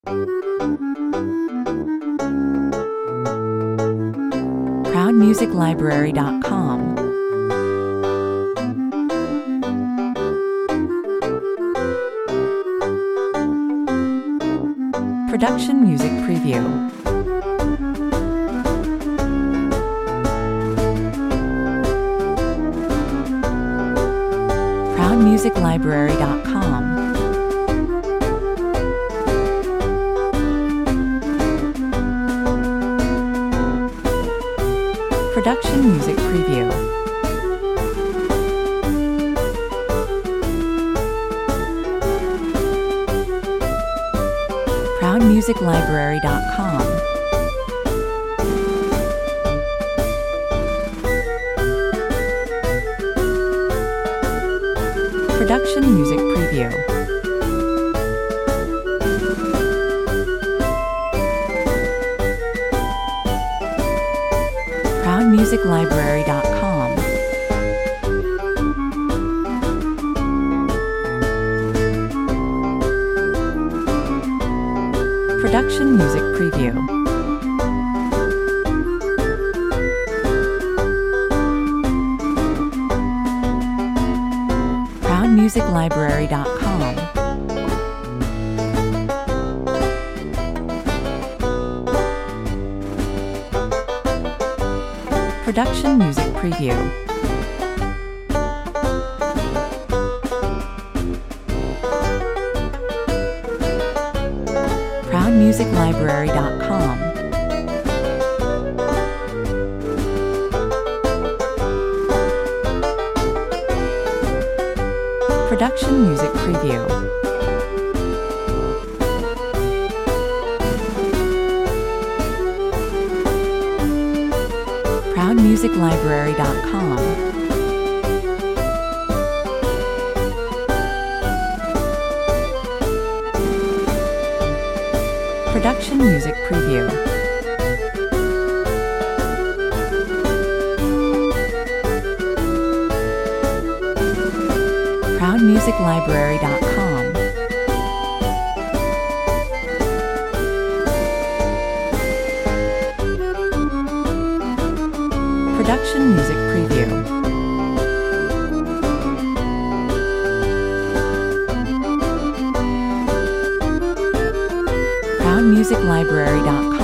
ProudMusicLibrary.com. Production Music Preview. ProudMusicLibrary.com. Production Music Preview. ProudMusicLibrary.com. Production Music Preview. ProudMusicLibrary.com. Production Music Preview. ProudMusicLibrary.com. Production Music Preview. ProudMusicLibrary.com. Production Music Preview. ProudMusicLibrary.com. Production Music Preview. ProudMusicLibrary.com. Production Music Preview. ProudMusicLibrary.com.